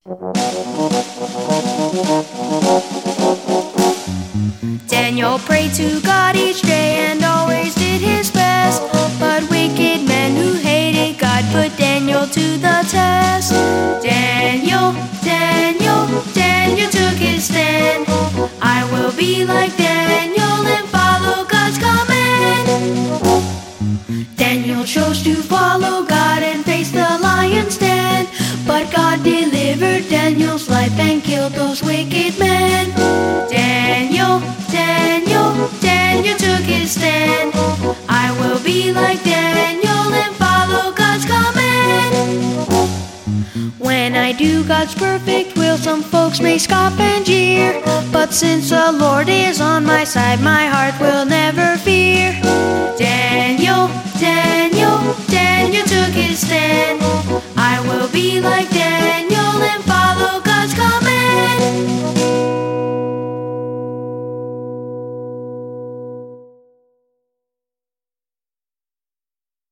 Daniel prayed to God each day and always did his best. But wicked men who hated God put Daniel to the test. Daniel, Daniel, Daniel took his stand. I will be like Daniel and follow God's command. Daniel chose to follow God and face the lion's den. But God delivered Daniel's life and killed those wicked men. Daniel, Daniel, Daniel took his stand. I will be like Daniel and follow God's command. When I do God's perfect will, some folks may scoff and jeer. But since the Lord is on my side, my heart will never fear. Daniel, Daniel, Daniel took his stand. I will be like Daniel and follow